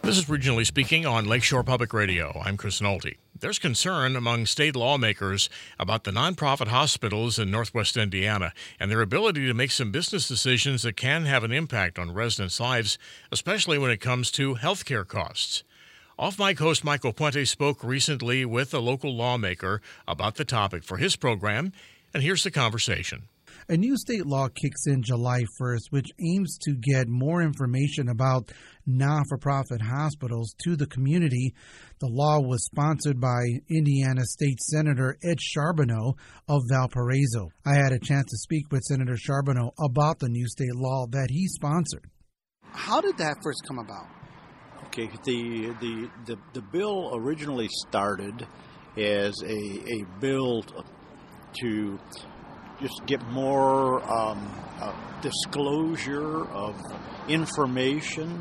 This is Regionally Speaking on Lakeshore Public Radio. I'm Chris Nolte. There's concern among state lawmakers about the nonprofit hospitals in Northwest Indiana and their ability to make some business decisions that can have an impact on residents' lives, especially when it comes to healthcare costs. Off-mic host Michael Puente spoke recently with a local lawmaker about the topic for his program, and here's the conversation. A new state law kicks in July 1st, which aims to get more information about not-for-profit hospitals to the community. The law was sponsored by Indiana State Senator Ed Charbonneau of Valparaiso. I had a chance to speak with Senator Charbonneau about the new state law that he sponsored. How did that first come about? Okay, the bill originally started as a bill to just get more disclosure of information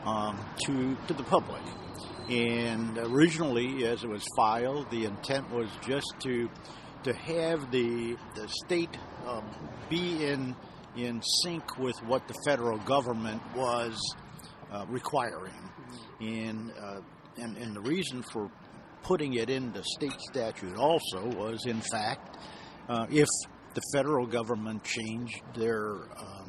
to the public. And originally, as it was filed, the intent was just to have the state be in sync with what the federal government was requiring. And the reason for putting it into state statute also was, in fact, if the federal government changed their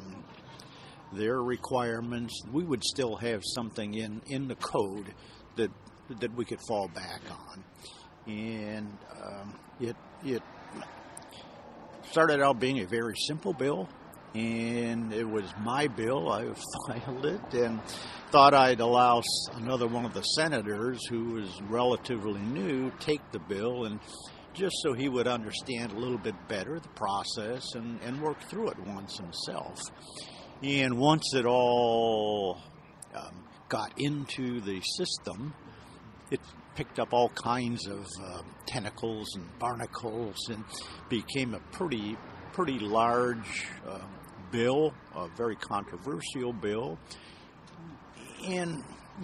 requirements, we would still have something in the code that we could fall back on. And it started out being a very simple bill, and it was my bill. I filed it and thought I'd allow another one of the senators who was relatively new take the bill, and just so he would understand a little bit better the process and work through it once himself. And once it all got into the system, it picked up all kinds of tentacles and barnacles and became a pretty large bill, a very controversial bill. And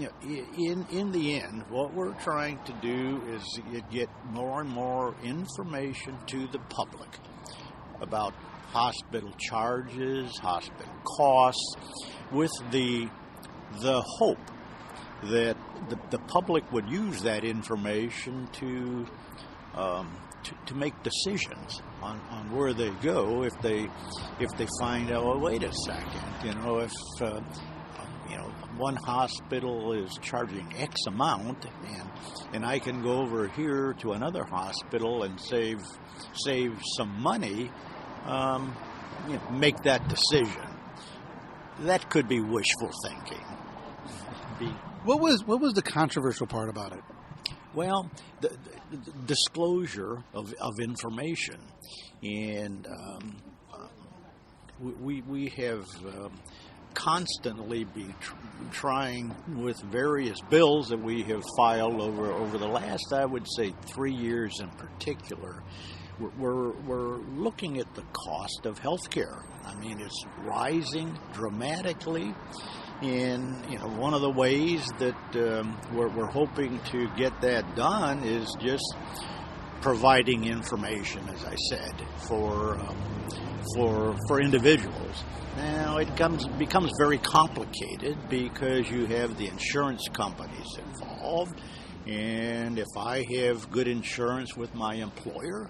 in the end, what we're trying to do is get more and more information to the public about hospital charges, hospital costs, with the hope that the public would use that information to make decisions on where they go if they find out, well, wait a second, if one hospital is charging X amount, and I can go over here to another hospital and save some money, make that decision. That could be wishful thinking. What was the controversial part about it? Well, the disclosure of information, and we have constantly be trying with various bills that we have filed over the last, I would say, 3 years in particular. We're looking at the cost of health care. I mean, it's rising dramatically. And, one of the ways that we're hoping to get that done is just providing information, as I said, for individuals. Now, it becomes very complicated because you have the insurance companies involved. And if I have good insurance with my employer,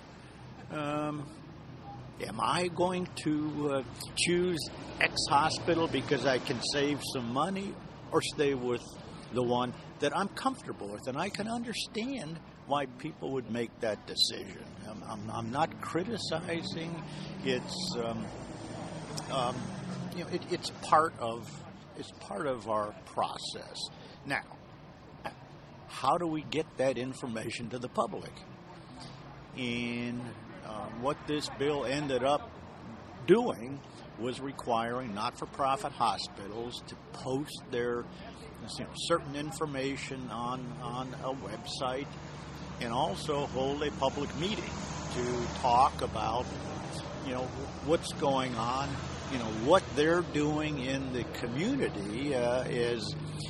am I going to choose X hospital because I can save some money, or stay with the one that I'm comfortable with? And I can understand why people would make that decision. I'm not criticizing. It's it's part of our process. Now, how do we get that information to the public? And what this bill ended up doing was requiring not-for-profit hospitals to post their certain information on a website, and also hold a public meeting to talk about what's going on, what they're doing in the community is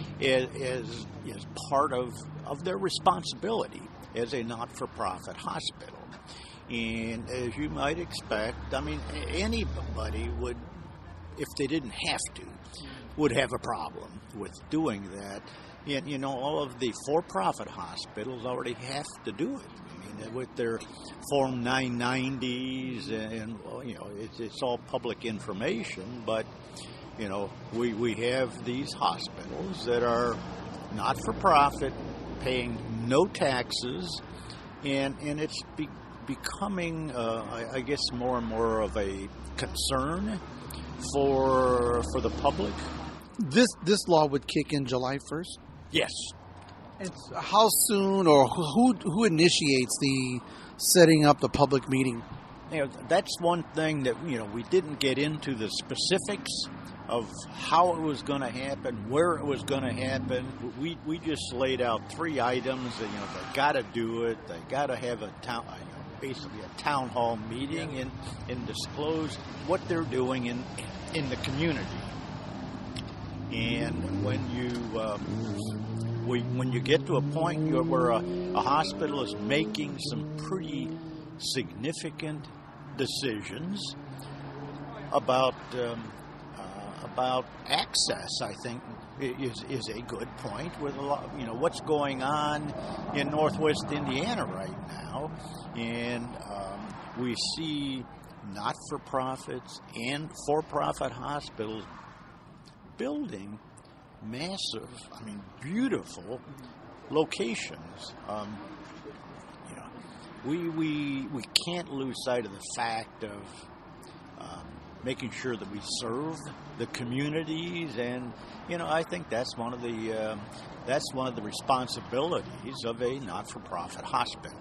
part of their responsibility as a not-for-profit hospital. And as you might expect, I mean, anybody would, if they didn't have to, would have a problem with doing that. And, you know, all of the for-profit hospitals already have to do it. I mean, with their Form 990s and you know, it's all public information, but, you know, we have these hospitals that are not-for-profit, paying no taxes, and it's becoming, I guess, more and more of a concern for the public. This law would kick in July 1st? Yes. It's how soon, or who initiates the setting up the public meeting? You know, that's one thing that, you know, we didn't get into the specifics of how it was going to happen, where it was going to happen. We just laid out 3 items that, you know, they got to do it. They got to have basically a town hall meeting and disclose what they're doing in the community. And when you get to a point where a hospital is making some pretty significant decisions about access, I think is a good point with a lot, you know, what's going on in Northwest Indiana right now, and we see not-for-profits and for-profit hospitals building massive, I mean, beautiful locations. You know, we can't lose sight of the fact of making sure that we serve the communities, and you know, I think that's one of the responsibilities of a not-for-profit hospital.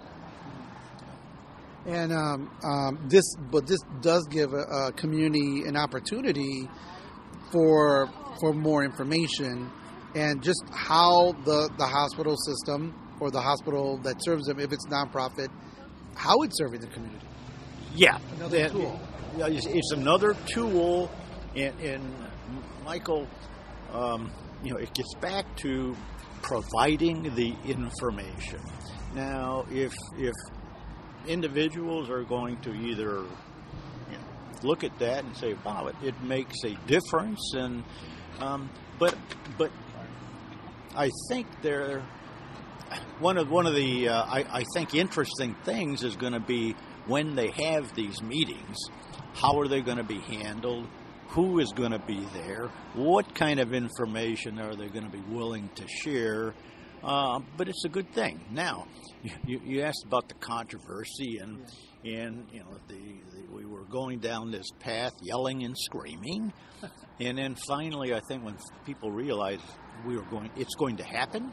And this does give a community an opportunity for more information, and just how the hospital system or the hospital that serves them, if it's nonprofit, how it's serving the community. Yeah, another tool. It's another tool, and Michael, you know, it gets back to providing the information. Now, if individuals are going to either, you know, look at that and say, "Wow, it makes a difference," and but I think one of the I think interesting things is going to be when they have these meetings. How are they going to be handled? Who is going to be there? What kind of information are they going to be willing to share? But it's a good thing. Now, you asked about the controversy, and you know, we were going down this path, yelling and screaming, and then finally, I think when people realized it's going to happen,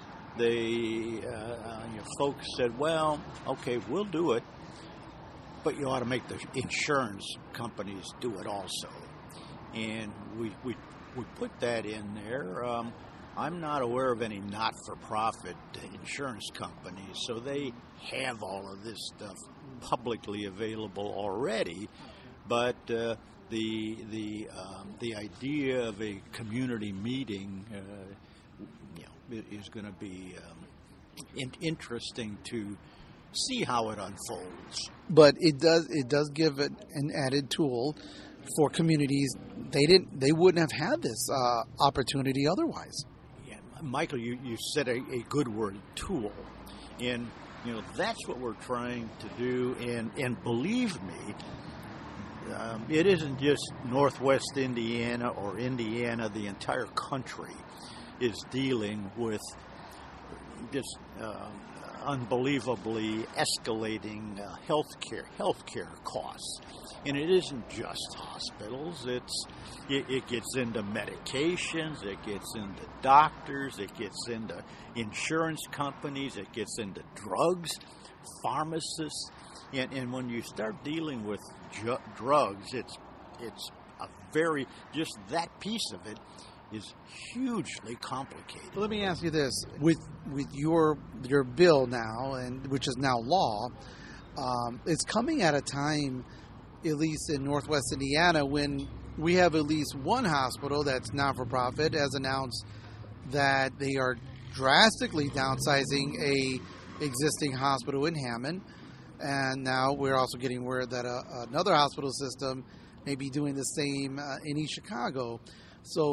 folks said, "Well, okay, we'll do it, but you ought to make the insurance companies do it also." And we put that in there. I'm not aware of any not-for-profit insurance companies, so they have all of this stuff publicly available already. But the idea of a community meeting, you know, is going to be interesting to see how it unfolds. But it does give it an added tool for communities. They wouldn't have had this opportunity otherwise. Yeah, Michael, you said a good word, tool, and you know, that's what we're trying to do. And believe me, it isn't just Northwest Indiana or Indiana. The entire country is dealing with just unbelievably escalating healthcare costs, and it isn't just hospitals. It gets into medications, it gets into doctors, it gets into insurance companies, it gets into drugs, pharmacists, and when you start dealing with drugs, it's a very, just that piece of it is hugely complicated. Let me ask you this: with your bill now, and which is now law, it's coming at a time, at least in Northwest Indiana, when we have at least one hospital that's not-for-profit has announced that they are drastically downsizing a existing hospital in Hammond, and now we're also getting word that another hospital system may be doing the same in East Chicago. So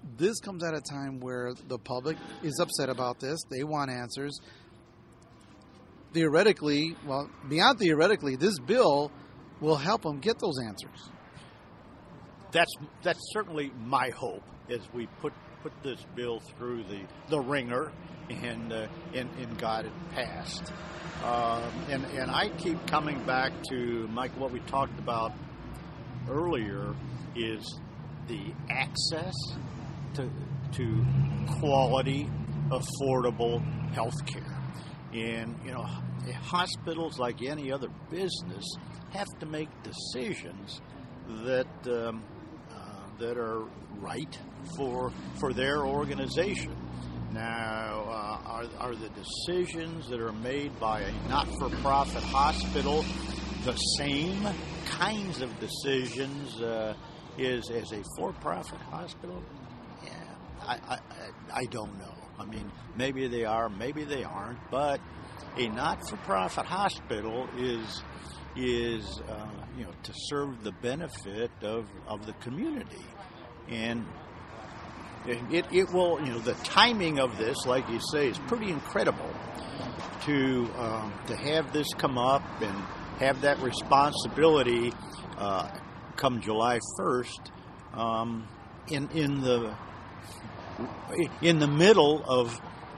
this comes at a time where the public is upset about this. They want answers. Theoretically, well, beyond theoretically, this bill will help them get those answers. That's certainly my hope as we put this bill through the ringer and got it passed. And I keep coming back to, Mike, what we talked about earlier is the access to quality, affordable health care. And, hospitals, like any other business, have to make decisions that are right for their organization. Now, are the decisions that are made by a not-for-profit hospital the same kinds of decisions as a for-profit hospital? Yeah, I don't know. I mean, maybe they are, maybe they aren't, but a not-for-profit hospital is to serve the benefit of the community. And it will, the timing of this, like you say, is pretty incredible to have this come up and have that responsibility come July 1st in the middle of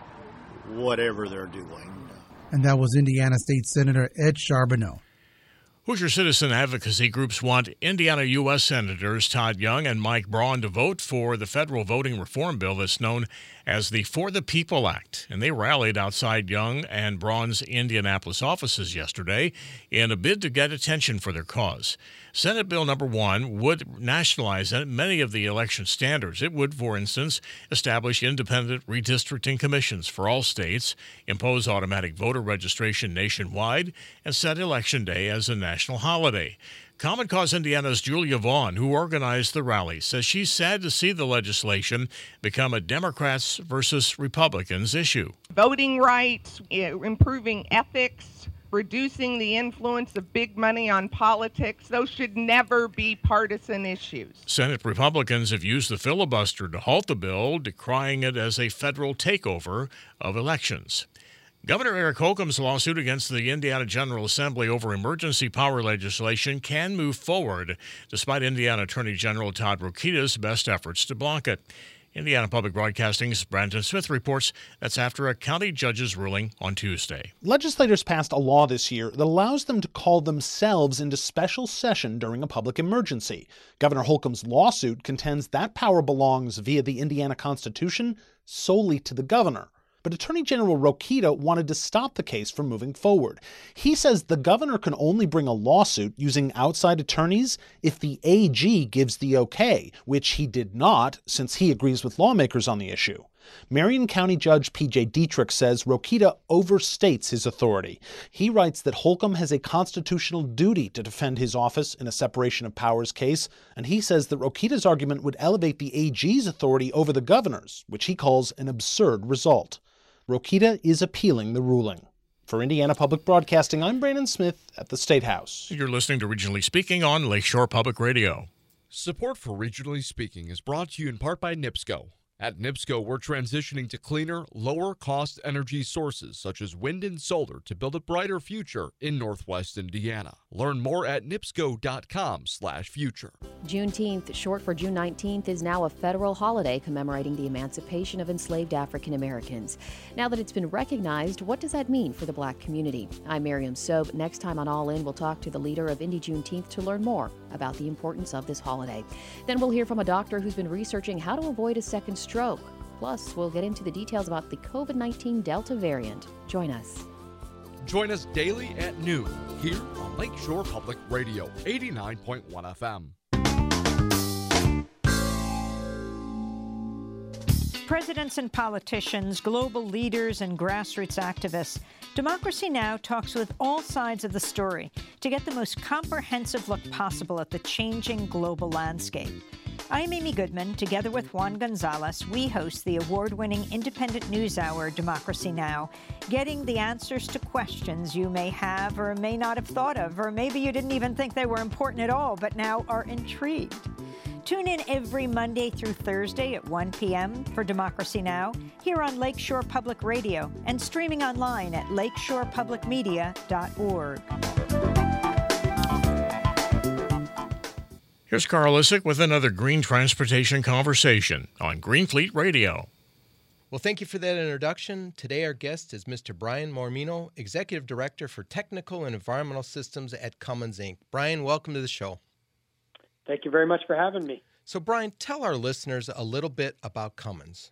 whatever they're doing. And that was Indiana State Senator Ed Charbonneau. Hoosier citizen advocacy groups want Indiana U.S. Senators Todd Young and Mike Braun to vote for the federal voting reform bill that's known as the For the People Act. And they rallied outside Young and Braun's Indianapolis offices yesterday in a bid to get attention for their cause. Senate Bill Number 1 would nationalize many of the election standards. It would, for instance, establish independent redistricting commissions for all states, impose automatic voter registration nationwide, and set Election Day as a national holiday. Common Cause Indiana's Julia Vaughn, who organized the rally, says she's sad to see the legislation become a Democrats versus Republicans issue. Voting rights, improving ethics, reducing the influence of big money on politics, those should never be partisan issues. Senate Republicans have used the filibuster to halt the bill, decrying it as a federal takeover of elections. Governor Eric Holcomb's lawsuit against the Indiana General Assembly over emergency power legislation can move forward, despite Indiana Attorney General Todd Rokita's best efforts to block it. Indiana Public Broadcasting's Brandon Smith reports that's after a county judge's ruling on Tuesday. Legislators passed a law this year that allows them to call themselves into special session during a public emergency. Governor Holcomb's lawsuit contends that power belongs via the Indiana Constitution solely to the governor. But Attorney General Rokita wanted to stop the case from moving forward. He says the governor can only bring a lawsuit using outside attorneys if the AG gives the okay, which he did not, since he agrees with lawmakers on the issue. Marion County Judge P.J. Dietrich says Rokita overstates his authority. He writes that Holcomb has a constitutional duty to defend his office in a separation of powers case, and he says that Rokita's argument would elevate the AG's authority over the governor's, which he calls an absurd result. Rokita is appealing the ruling. For Indiana Public Broadcasting, I'm Brandon Smith at the State House. You're listening to Regionally Speaking on Lakeshore Public Radio. Support for Regionally Speaking is brought to you in part by NIPSCO. At NIPSCO, we're transitioning to cleaner, lower-cost energy sources such as wind and solar to build a brighter future in Northwest Indiana. Learn more at nipsco.com/future. Juneteenth, short for June 19th, is now a federal holiday commemorating the emancipation of enslaved African Americans. Now that it's been recognized, what does that mean for the Black community? I'm Miriam Sobe. Next time on All In, we'll talk to the leader of Indy Juneteenth to learn more about the importance of this holiday. Then we'll hear from a doctor who's been researching how to avoid a second stroke. Plus, we'll get into the details about the COVID-19 Delta variant. Join us. Join us daily at noon here on Lakeshore Public Radio, 89.1 FM. Presidents and politicians, global leaders and grassroots activists, Democracy Now! Talks with all sides of the story to get the most comprehensive look possible at the changing global landscape. I'm Amy Goodman. Together with Juan Gonzalez, we host the award-winning independent news hour, Democracy Now!, getting the answers to questions you may have or may not have thought of, or maybe you didn't even think they were important at all, but now are intrigued. Tune in every Monday through Thursday at 1 p.m. for Democracy Now! Here on Lakeshore Public Radio and streaming online at lakeshorepublicmedia.org. Here's Carl Lisick with another green transportation conversation on Green Fleet Radio. Well, thank you for that introduction. Today our guest is Mr. Brian Mormino, Executive Director for Technical and Environmental Systems at Cummins, Inc. Brian, welcome to the show. Thank you very much for having me. So, Brian, tell our listeners a little bit about Cummins.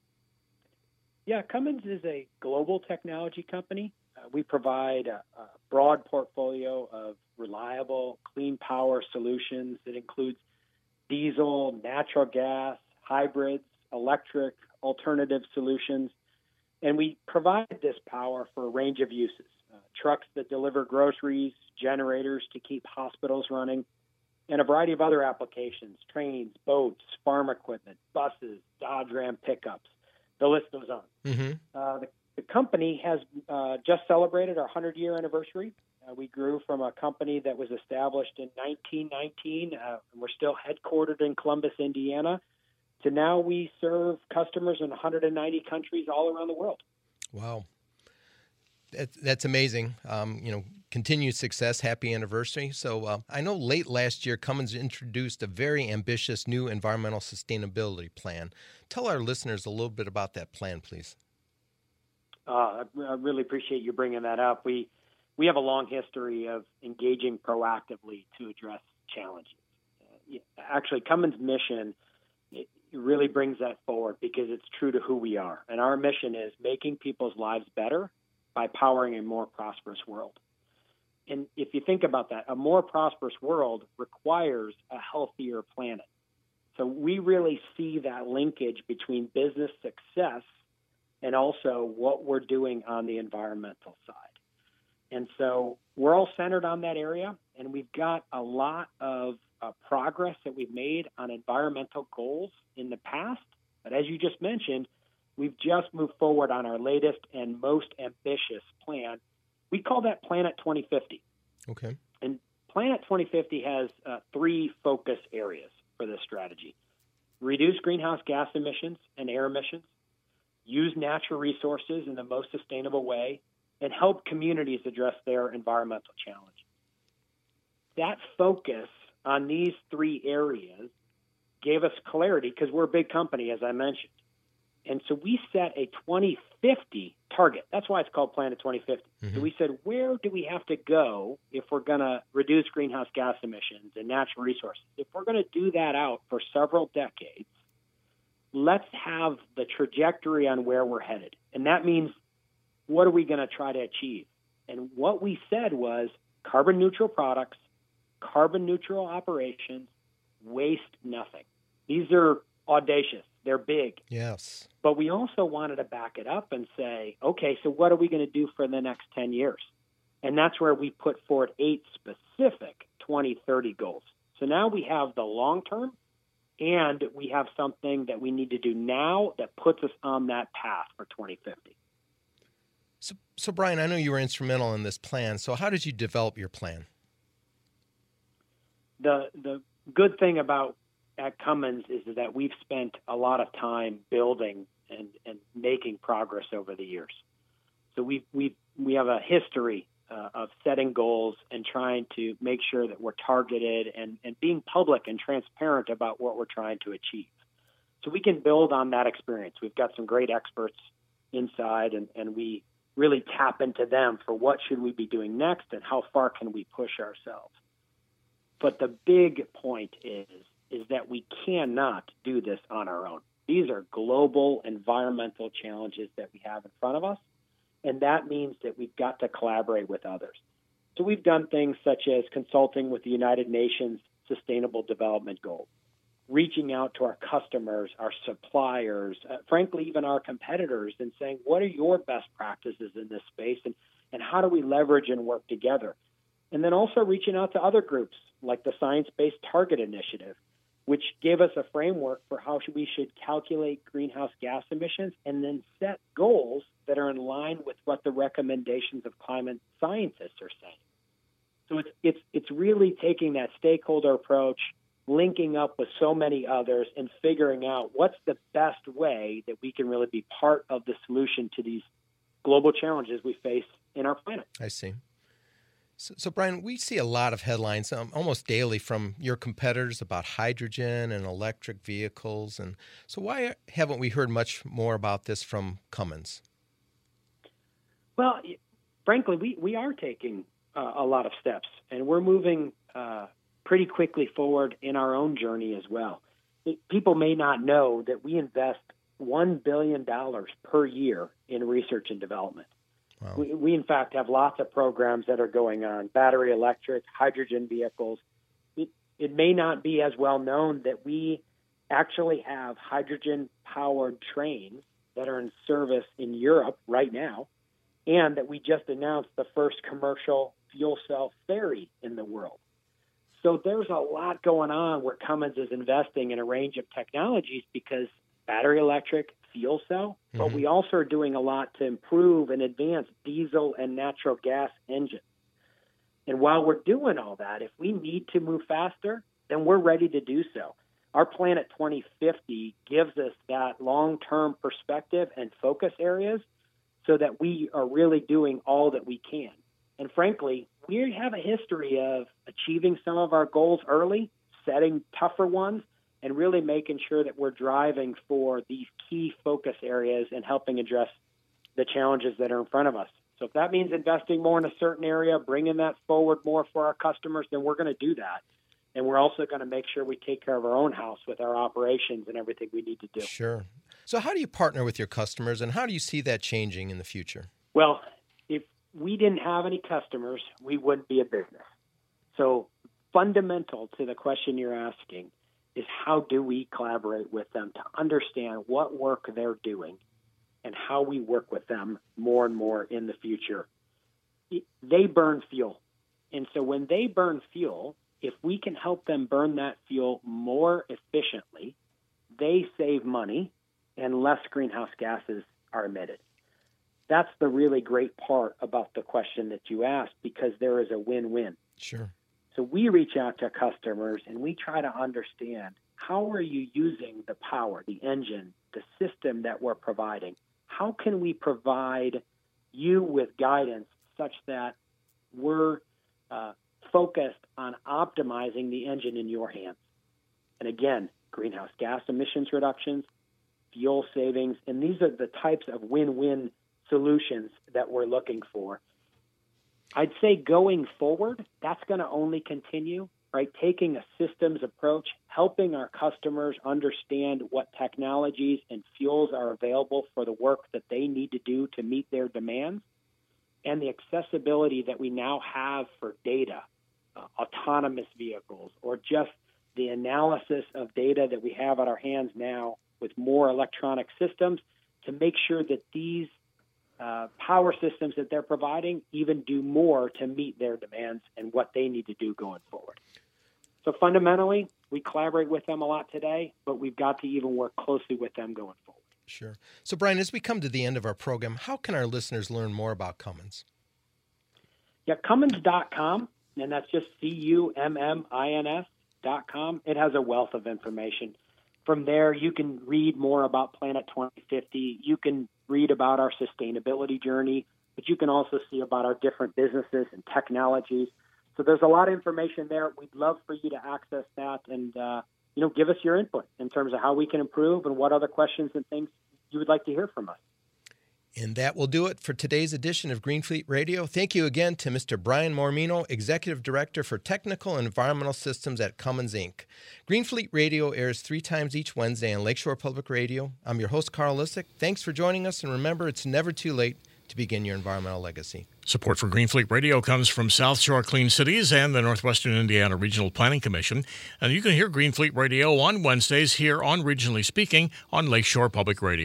Yeah, Cummins is a global technology company. We provide a broad portfolio of reliable, clean power solutions that includes diesel, natural gas, hybrids, electric, alternative solutions. And we provide this power for a range of uses. Trucks that deliver groceries, generators to keep hospitals running, and a variety of other applications, trains, boats, farm equipment, buses, Dodge Ram pickups. The list goes on. Mm-hmm. The company has just celebrated our 100-year anniversary. We grew from a company that was established in 1919, and we're still headquartered in Columbus, Indiana, to now we serve customers in 190 countries all around the world. Wow. That's amazing. Continued success, happy anniversary. So I know late last year, Cummins introduced a very ambitious new environmental sustainability plan. Tell our listeners a little bit about that plan, please. I really appreciate you bringing that up. We have a long history of engaging proactively to address challenges. Actually, Cummins' mission it really brings that forward because it's true to who we are. And our mission is making people's lives better by powering a more prosperous world. And if you think about that, a more prosperous world requires a healthier planet. So we really see that linkage between business success and also what we're doing on the environmental side. And so we're all centered on that area, and we've got a lot of progress that we've made on environmental goals in the past. But as you just mentioned, we've just moved forward on our latest and most ambitious plan. We call that Planet 2050. Okay. And Planet 2050 has three focus areas for this strategy. Reduce greenhouse gas emissions and air emissions, use natural resources in the most sustainable way, and help communities address their environmental challenge. That focus on these three areas gave us clarity because we're a big company, as I mentioned. And so we set a 2050 target. That's why it's called Planet 2050. Mm-hmm. So we said, where do we have to go if we're going to reduce greenhouse gas emissions and natural resources? If we're going to do that out for several decades, let's have the trajectory on where we're headed. And that means, what are we going to try to achieve? And what we said was carbon neutral products, carbon neutral operations, waste nothing. These are audacious. They're big. Yes. But we also wanted to back it up and say, okay, so what are we going to do for the next 10 years? And that's where we put forward 8 specific 2030 goals. So now we have the long term, and we have something that we need to do now that puts us on that path for 2050. So Brian, I know you were instrumental in this plan. So how did you develop your plan? The good thing about at Cummins is that we've spent a lot of time building and making progress over the years. So we have a history of setting goals and trying to make sure that we're targeted and being public and transparent about what we're trying to achieve. So we can build on that experience. We've got some great experts inside, and we really tap into them for what should we be doing next and how far can we push ourselves. But the big point is that we cannot do this on our own. These are global environmental challenges that we have in front of us, and that means that we've got to collaborate with others. So we've done things such as consulting with the United Nations Sustainable Development Goals, reaching out to our customers, our suppliers, frankly, even our competitors, and saying, what are your best practices in this space, and how do we leverage and work together? And then also reaching out to other groups like the Science Based Target Initiative which gave us a framework for how we should calculate greenhouse gas emissions and then set goals that are in line with what the recommendations of climate scientists are saying. So it's really taking that stakeholder approach, linking up with so many others, and figuring out what's the best way that we can really be part of the solution to these global challenges we face in our planet. I see. So, Brian, we see a lot of headlines almost daily from your competitors about hydrogen and electric vehicles. And so why haven't we heard much more about this from Cummins? Well, frankly, we are taking a lot of steps, and we're moving pretty quickly forward in our own journey as well. People may not know that we invest $1 billion per year in research and development. Wow. We, in fact, have lots of programs that are going on, battery electric, hydrogen vehicles. It may not be as well known that we actually have hydrogen-powered trains that are in service in Europe right now, and that we just announced the first commercial fuel cell ferry in the world. So there's a lot going on where Cummins is investing in a range of technologies because battery electric, fuel cell, but we also are doing a lot to improve and advance diesel and natural gas engines. And while we're doing all that, if we need to move faster, then we're ready to do so. Our Planet 2050 gives us that long-term perspective and focus areas so that we are really doing all that we can. And frankly, we have a history of achieving some of our goals early, setting tougher ones, and really making sure that we're driving for these key focus areas and helping address the challenges that are in front of us. So if that means investing more in a certain area, bringing that forward more for our customers, then we're going to do that. And we're also going to make sure we take care of our own house with our operations and everything we need to do. Sure. So how do you partner with your customers, and how do you see that changing in the future? Well, if we didn't have any customers, we wouldn't be a business. So fundamental to the question you're asking is how do we collaborate with them to understand what work they're doing and how we work with them more and more in the future. They burn fuel. And so when they burn fuel, if we can help them burn that fuel more efficiently, they save money and less greenhouse gases are emitted. That's the really great part about the question that you asked, because there is a win-win. Sure. So we reach out to customers and we try to understand, how are you using the power, the engine, the system that we're providing? How can we provide you with guidance such that we're focused on optimizing the engine in your hands? And again, greenhouse gas emissions reductions, fuel savings, and these are the types of win-win solutions that we're looking for. I'd say going forward, that's going to only continue, right? Taking a systems approach, helping our customers understand what technologies and fuels are available for the work that they need to do to meet their demands, and the accessibility that we now have for data, autonomous vehicles, or just the analysis of data that we have at our hands now with more electronic systems to make sure that these power systems that they're providing even do more to meet their demands and what they need to do going forward. So fundamentally, we collaborate with them a lot today, but we've got to even work closely with them going forward. Sure. So, Brian, as we come to the end of our program, how can our listeners learn more about Cummins? Yeah, Cummins.com, and that's just CUMMINS.com. It has a wealth of information. From there, you can read more about Planet 2050. You can read about our sustainability journey, but you can also see about our different businesses and technologies. So there's a lot of information there. We'd love for you to access that and, give us your input in terms of how we can improve and what other questions and things you would like to hear from us. And that will do it for today's edition of Greenfleet Radio. Thank you again to Mr. Brian Mormino, Executive Director for Technical and Environmental Systems at Cummins, Inc. Greenfleet Radio airs 3 times each Wednesday on Lakeshore Public Radio. I'm your host, Carl Lissick. Thanks for joining us, and remember, it's never too late to begin your environmental legacy. Support for Greenfleet Radio comes from South Shore Clean Cities and the Northwestern Indiana Regional Planning Commission. And you can hear Greenfleet Radio on Wednesdays here on Regionally Speaking on Lakeshore Public Radio.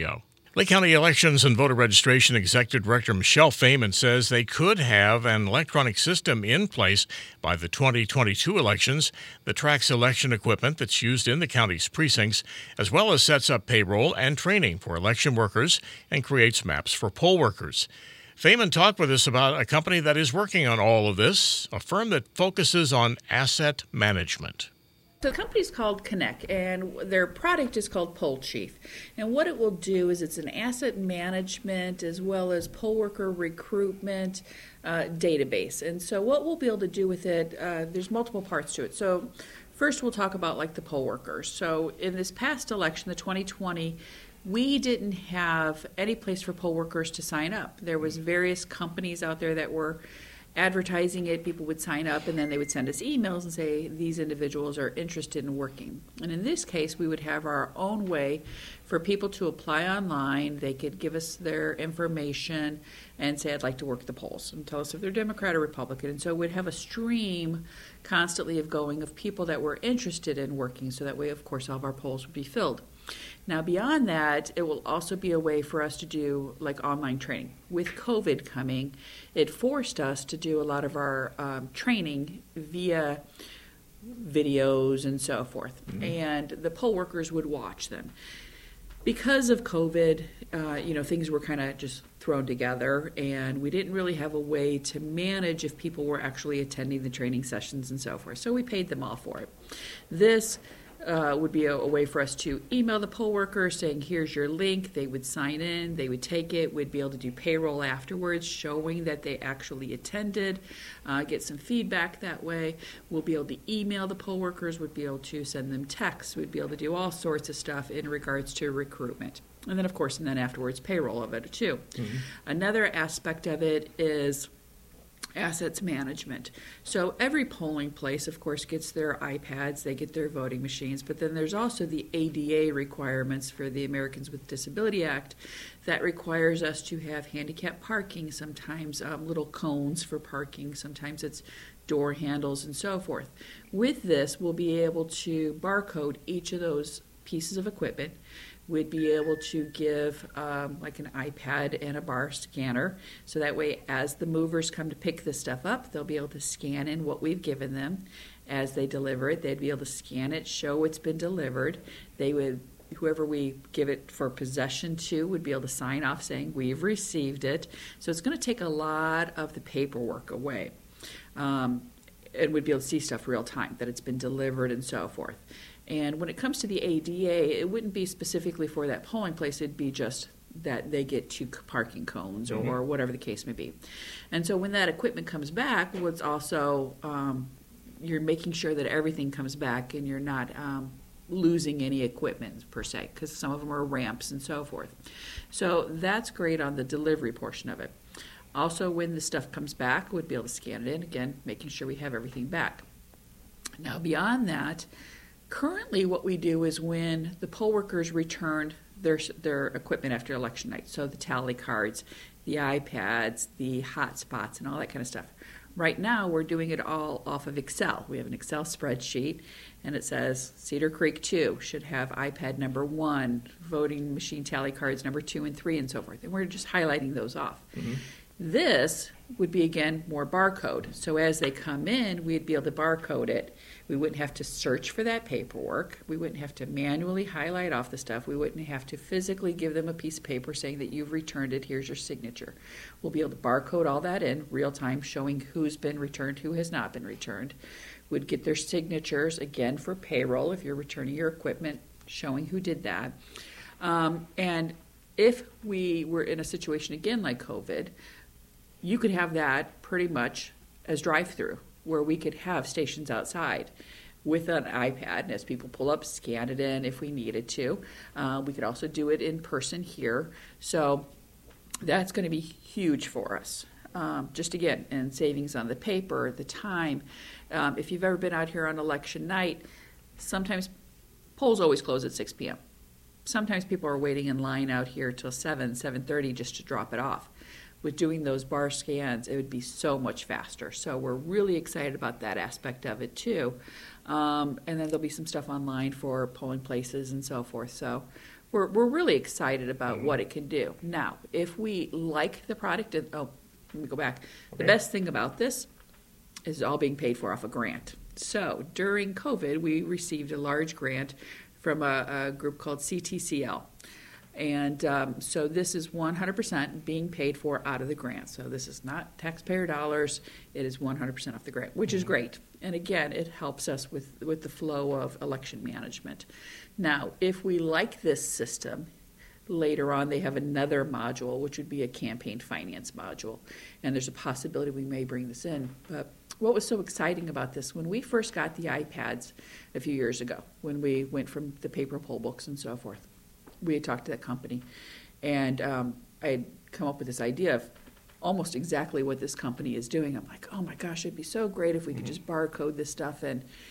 Lake County Elections and Voter Registration Executive Director Michelle Fayman says they could have an electronic system in place by the 2022 elections that tracks election equipment that's used in the county's precincts, as well as sets up payroll and training for election workers and creates maps for poll workers. Fayman talked with us about a company that is working on all of this, a firm that focuses on asset management. The company's called Connect, and their product is called Poll Chief. And what it will do is it's an asset management as well as poll worker recruitment database. And so what we'll be able to do with it, there's multiple parts to it. So first we'll talk about like the poll workers. So in this past election, the 2020, we didn't have any place for poll workers to sign up. There was various companies out there that were advertising it. People would sign up and then they would send us emails and say these individuals are interested in working. And in this case, we would have our own way for people to apply online. They could give us their information and say, I'd like to work the polls, and tell us if they're Democrat or Republican. And so we'd have a stream constantly of people that were interested in working, so that way, of course, all of our polls would be filled. Now, beyond that, it will also be a way for us to do like online training. With COVID coming, it forced us to do a lot of our training via videos and so forth. Mm-hmm. And the poll workers would watch them. Because of COVID, things were kind of just thrown together, and we didn't really have a way to manage if people were actually attending the training sessions and so forth. So we paid them all for it. This would be a way for us to email the poll workers saying, here's your link. They would sign in, they would take it. We'd be able to do payroll afterwards, showing that they actually attended, get some feedback that way. We'll be able to email the poll workers, we'd be able to send them texts, we'd be able to do all sorts of stuff in regards to recruitment. And then, of course, afterwards, payroll of it too. Mm-hmm. Another aspect of it is assets management. So every polling place, of course, gets their iPads, they get their voting machines, but then there's also the ADA requirements for the Americans with Disability Act that requires us to have handicap parking, sometimes little cones for parking, sometimes it's door handles and so forth. With this, we'll be able to barcode each of those pieces of equipment. We'd be able to give like an iPad and a bar scanner, so that way as the movers come to pick this stuff up, they'll be able to scan in what we've given them. As they deliver it, they'd be able to scan it, show it's been delivered. Whoever we give it for possession to would be able to sign off saying we've received it. So it's going to take a lot of the paperwork away. And we'd be able to see stuff real time, that it's been delivered and so forth. And when it comes to the ADA, it wouldn't be specifically for that polling place. It'd be just that they get 2 parking cones or, mm-hmm. or whatever the case may be. And so when that equipment comes back, what's also you're making sure that everything comes back and you're not losing any equipment per se, because some of them are ramps and so forth. So that's great on the delivery portion of it. Also, when the stuff comes back, we'd be able to scan it in, again, making sure we have everything back. Now, beyond that, currently what we do is when the poll workers returned their equipment after election night, so the tally cards, the iPads, the hotspots, and all that kind of stuff. Right now, we're doing it all off of Excel. We have an Excel spreadsheet, and it says Cedar Creek 2 should have iPad number 1, voting machine tally cards number 2 and 3, and so forth. And we're just highlighting those off. Mm-hmm. This would be, again, more barcode. So as they come in, we'd be able to barcode it. We wouldn't have to search for that paperwork. We wouldn't have to manually highlight off the stuff. We wouldn't have to physically give them a piece of paper saying that you've returned it, here's your signature. We'll be able to barcode all that in real time, showing who's been returned, who has not been returned. We'd get their signatures, again, for payroll if you're returning your equipment, showing who did that. And if we were in a situation, again, like COVID, you could have that pretty much as drive-through, where we could have stations outside with an iPad, and as people pull up, scan it in if we needed to. We could also do it in person here. So that's going to be huge for us. Just again, and savings on the paper, the time. If you've ever been out here on election night, sometimes polls always close at 6 p.m. Sometimes people are waiting in line out here till 7:30 just to drop it off. With doing those bar scans, it would be so much faster. So we're really excited about that aspect of it too. And then there'll be some stuff online for polling places and so forth. So we're really excited about what it can do. Now, if we like the product, let me go back. Okay. The best thing about this is all being paid for off a grant. So during COVID, we received a large grant from a group called CTCL. And so this is 100% being paid for out of the grant. So this is not taxpayer dollars. It is 100% off the grant, which is great. And again, it helps us with the flow of election management. Now, if we like this system, later on they have another module, which would be a campaign finance module. And there's a possibility we may bring this in. But what was so exciting about this, when we first got the iPads a few years ago, when we went from the paper poll books and so forth, we had talked to that company, and I had come up with this idea of almost exactly what this company is doing. I'm like, oh my gosh, it'd be so great if we could just barcode this stuff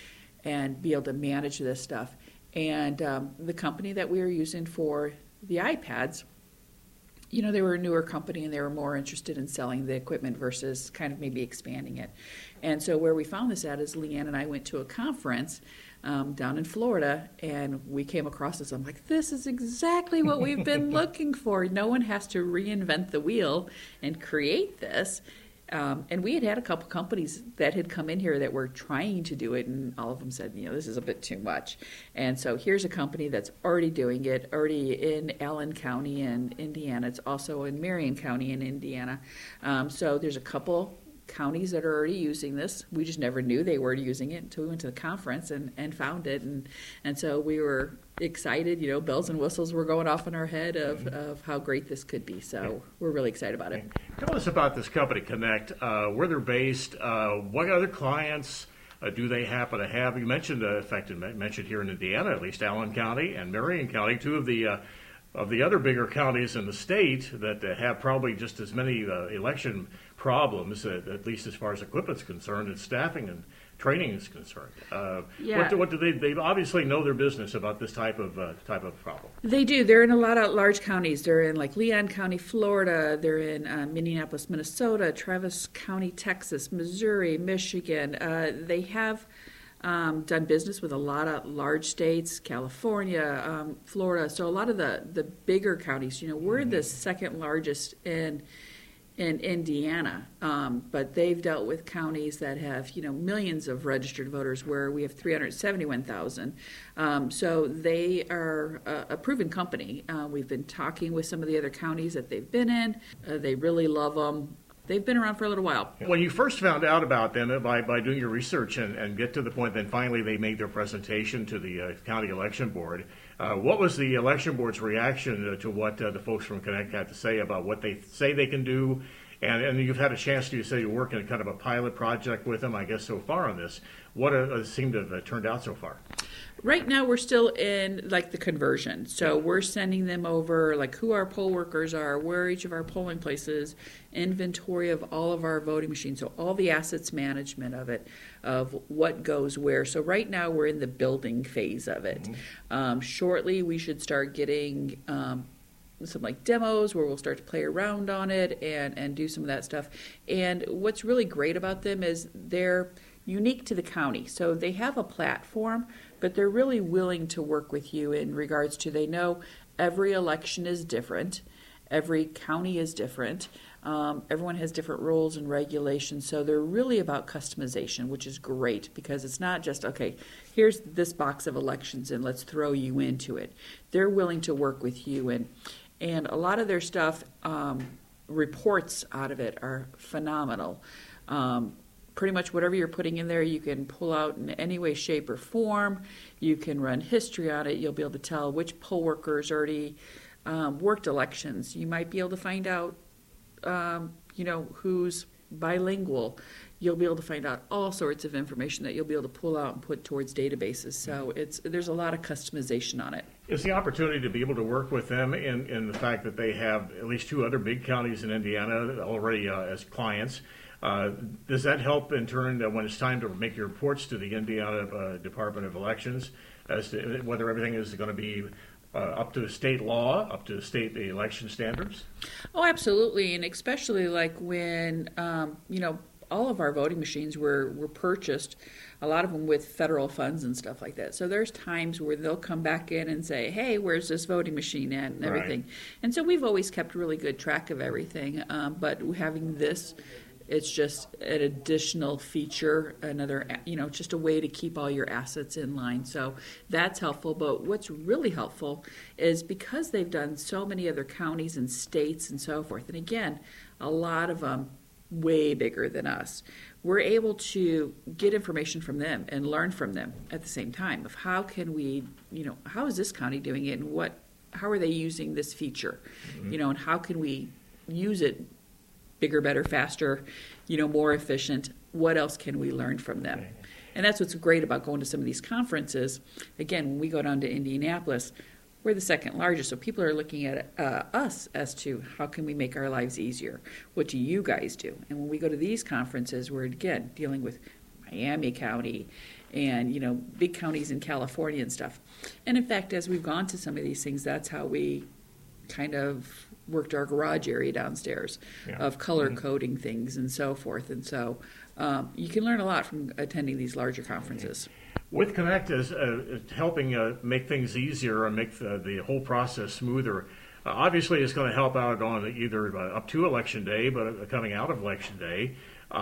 and be able to manage this stuff. And the company that we were using for the iPads, you know, they were a newer company and they were more interested in selling the equipment versus kind of maybe expanding it. And so where we found this at is Leanne and I went to a conference down in Florida, and we came across this. I'm like, this is exactly what we've been looking for. No one has to reinvent the wheel and create this. And we had a couple companies that had come in here that were trying to do it, and all of them said, you know, this is a bit too much. And so here's a company that's already doing it, already in Allen County in Indiana. It's also in Marion County in Indiana. So there's a couple counties that are already using this. We just never knew they were using it until we went to the conference and found it. And so we were excited, you know, bells and whistles were going off in our head of how great this could be. So we're really excited about it. Tell us about this company, Connect, where they're based, what other clients do they happen to have? You mentioned, in fact, mentioned here in Indiana, at least Allen County and Marion County, two of the other bigger counties in the state that have probably just as many election problems, at least as far as equipment's concerned, and staffing and training is concerned. What do they obviously know their business about this type of problem? They do. They're in a lot of large counties. They're in like Leon County, Florida. They're in Minneapolis, Minnesota, Travis County, Texas, Missouri, Michigan. They have done business with a lot of large states, California, Florida. So a lot of the bigger counties, you know, we're the second largest in Indiana, but they've dealt with counties that have, you know, millions of registered voters, where we have 371,000. So they are a proven company. We've been talking with some of the other counties that they've been in. They really love them. They've been around for a little while. When you first found out about them, by doing your research and get to the point that finally they made their presentation to the county election board, what was the election board's reaction to what the folks from Connect had to say about what they say they can do? And you've had a chance to say you're working kind of a pilot project with them, I guess, so far on this. What seemed to have turned out so far? Right now, we're still in like the conversion. So we're sending them over like who our poll workers are, where each of our polling places, inventory of all of our voting machines, so all the assets management of it, of what goes where. So right now, we're in the building phase of it. Shortly, we should start getting some like demos where we'll start to play around on it and do some of that stuff. And what's really great about them is they're unique to the county. So they have a platform, but they're really willing to work with you in regards to, they know every election is different, every county is different, everyone has different rules and regulations. So they're really about customization, which is great because it's not just, okay, here's this box of elections and let's throw you into it. They're willing to work with you, and a lot of their stuff, reports out of it are phenomenal. Pretty much whatever you're putting in there, you can pull out in any way, shape, or form. You can run history on it. You'll be able to tell which poll workers already worked elections. You might be able to find out, you know, who's bilingual. You'll be able to find out all sorts of information that you'll be able to pull out and put towards databases. So there's a lot of customization on it. Is the opportunity to be able to work with them in the fact that they have at least two other big counties in Indiana already as clients? Does that help in turn when it's time to make your reports to the Indiana Department of Elections as to whether everything is going to be up to state law, up to state election standards? Oh, absolutely, and especially like when, you know, all of our voting machines were purchased, a lot of them with federal funds and stuff like that. So there's times where they'll come back in and say, hey, where's this voting machine at, and everything. Right. And so we've always kept really good track of everything. But having this, it's just an additional feature, another, just a way to keep all your assets in line. So that's helpful. But what's really helpful is because they've done so many other counties and states and so forth, and again, a lot of them way bigger than us, we're able to get information from them and learn from them at the same time of how can we, how is this county doing it, and how are they using this feature, and how can we use it bigger, better, faster, more efficient. What else can we learn from them? And that's what's great about going to some of these conferences. Again, when we go down to Indianapolis, we're the second largest, so people are looking at us as to how can we make our lives easier? What do you guys do? And when we go to these conferences, we're, again, dealing with Miami County and, big counties in California and stuff. And, in fact, as we've gone to some of these things, that's how we kind of worked our garage area downstairs of color coding things and so forth. And so you can learn a lot from attending these larger conferences. With Connect is helping make things easier and make the whole process smoother. Obviously, it's going to help out on either up to Election Day, but coming out of Election Day.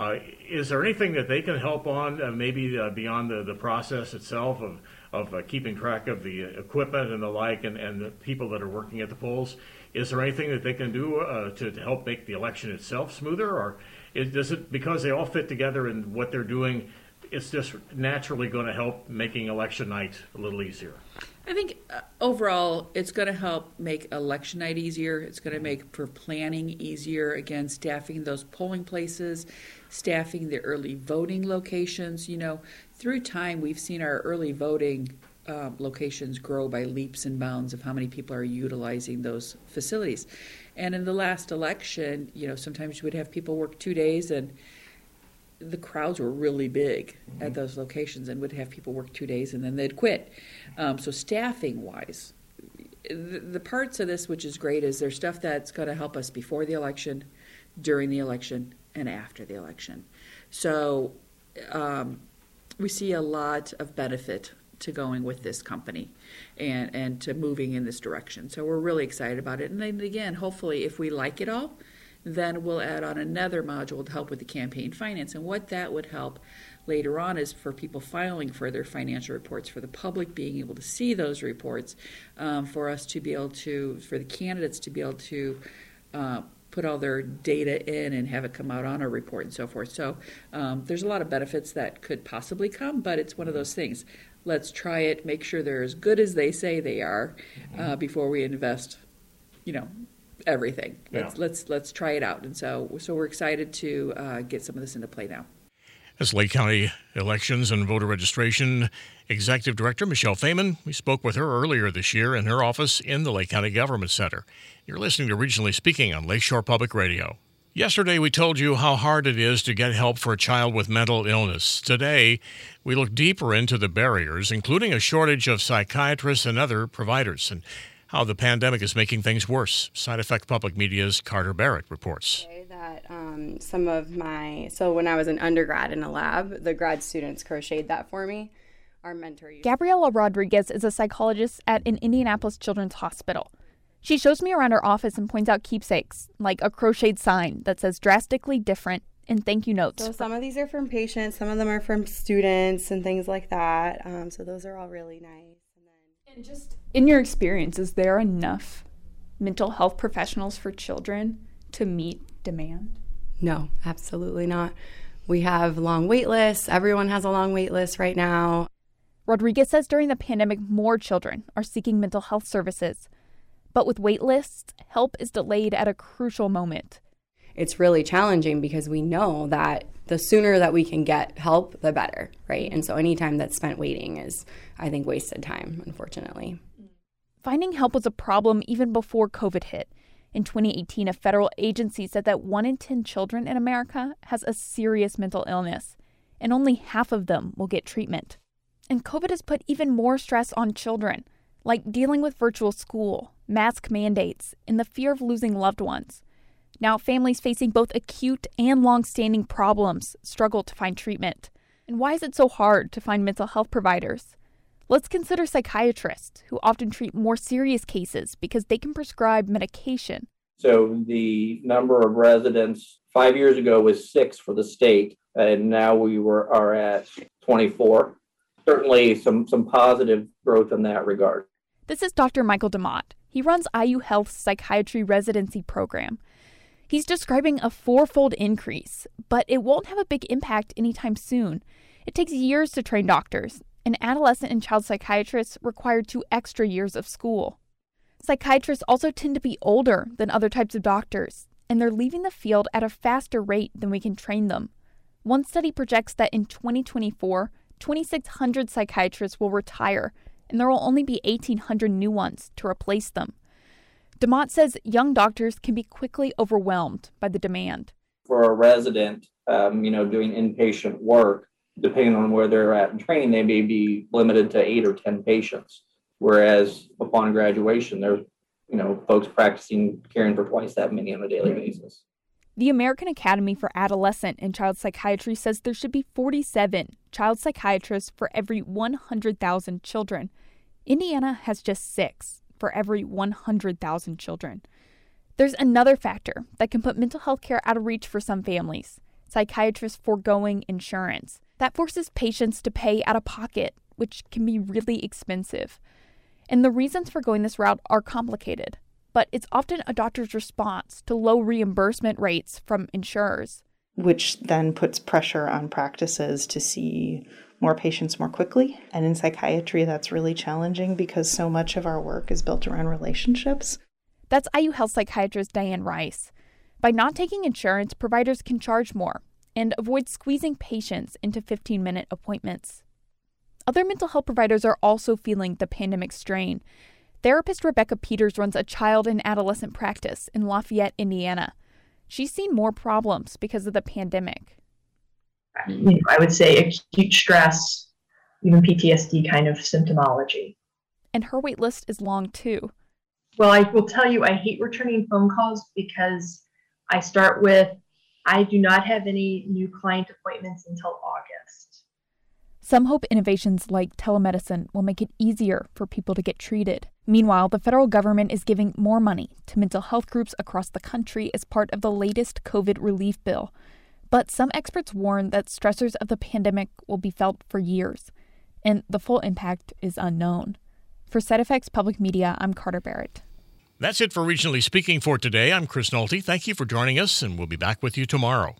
Is there anything that they can help on, maybe beyond the process itself of keeping track of the equipment and the like, and the people that are working at the polls? Is there anything that they can do to help make the election itself smoother, or does it, because they all fit together in what they're doing, it's just naturally going to help making election night a little easier? I think overall it's going to help make election night easier. It's going to make for planning easier. Again, staffing those polling places, staffing the early voting locations. Through time we've seen our early voting locations grow by leaps and bounds of how many people are utilizing those facilities. And in the last election, sometimes you would have people work 2 days, and the crowds were really big at those locations, and would have people work 2 days and then they'd quit. So staffing wise, the parts of this which is great is there's stuff that's going to help us before the election, during the election, and after the election. So we see a lot of benefit to going with this company and to moving in this direction. So we're really excited about it. And then again, hopefully if we like it all, then we'll add on another module to help with the campaign finance. And what that would help later on is for people filing for their financial reports, for the public being able to see those reports, for us to be able to, for the candidates to be able to put all their data in and have it come out on a report and so forth. So there's a lot of benefits that could possibly come, but it's one of those things. Let's try it, make sure they're as good as they say they are before we invest, everything. Let's try it out. And so we're excited to get some of this into play now. As Lake County Elections and Voter Registration Executive Director Michelle Fehman, we spoke with her earlier this year in her office in the Lake County Government Center. You're listening to Regionally Speaking on Lakeshore Public Radio. Yesterday, we told you how hard it is to get help for a child with mental illness. Today, we look deeper into the barriers, including a shortage of psychiatrists and other providers, and how the pandemic is making things worse. Side Effect Public Media's Carter Barrett reports. That so when I was an undergrad in a lab, the grad students crocheted that for me. Our mentor Gabriela Rodriguez is a psychologist at an Indianapolis Children's Hospital. She shows me around her office and points out keepsakes, like a crocheted sign that says drastically different and thank you notes. So some of these are from patients, some of them are from students and things like that. So those are all really nice. And just in your experience, is there enough mental health professionals for children to meet demand? No, absolutely not. We have long wait lists. Everyone has a long wait list right now. Rodriguez says during the pandemic, more children are seeking mental health services. But with wait lists, help is delayed at a crucial moment. It's really challenging because we know that the sooner that we can get help, the better, right? And so any time that's spent waiting is, I think, wasted time, unfortunately. Finding help was a problem even before COVID hit. In 2018, a federal agency said that 1 in 10 children in America has a serious mental illness, and only half of them will get treatment. And COVID has put even more stress on children, like dealing with virtual school, mask mandates, and the fear of losing loved ones. Now, families facing both acute and long-standing problems struggle to find treatment. And why is it so hard to find mental health providers? Let's consider psychiatrists, who often treat more serious cases because they can prescribe medication. So the number of residents 5 years ago was 6 for the state, and now we are at 24. Certainly some positive growth in that regard. This is Dr. Michael DeMott. He runs IU Health's psychiatry residency program. He's describing a 4-fold increase, but it won't have a big impact anytime soon. It takes years to train doctors, and adolescent and child psychiatrists require 2 extra years of school. Psychiatrists also tend to be older than other types of doctors, and they're leaving the field at a faster rate than we can train them. One study projects that in 2024, 2,600 psychiatrists will retire, and there will only be 1,800 new ones to replace them. DeMott says young doctors can be quickly overwhelmed by the demand. For a resident, doing inpatient work, depending on where they're at in training, they may be limited to 8 or 10 patients. Whereas upon graduation, there's, folks practicing caring for twice that many on a daily basis. The American Academy for Adolescent and Child Psychiatry says there should be 47 child psychiatrists for every 100,000 children. Indiana has just 6 for every 100,000 children. There's another factor that can put mental health care out of reach for some families: psychiatrists foregoing insurance. That forces patients to pay out of pocket, which can be really expensive. And the reasons for going this route are complicated, but it's often a doctor's response to low reimbursement rates from insurers. Which then puts pressure on practices to see more patients more quickly. And in psychiatry, that's really challenging because so much of our work is built around relationships. That's IU Health psychiatrist Diane Rice. By not taking insurance, providers can charge more and avoid squeezing patients into 15-minute appointments. Other mental health providers are also feeling the pandemic strain. Therapist Rebecca Peters runs a child and adolescent practice in Lafayette, Indiana. She's seen more problems because of the pandemic. I would say acute stress, even PTSD kind of symptomology. And her wait list is long too. Well, I will tell you, I hate returning phone calls because I start with, I do not have any new client appointments until August. Some hope innovations like telemedicine will make it easier for people to get treated. Meanwhile, the federal government is giving more money to mental health groups across the country as part of the latest COVID relief bill. But some experts warn that stressors of the pandemic will be felt for years, and the full impact is unknown. For SideFX Public Media, I'm Carter Barrett. That's it for Regionally Speaking for today. I'm Chris Nolte. Thank you for joining us, and we'll be back with you tomorrow.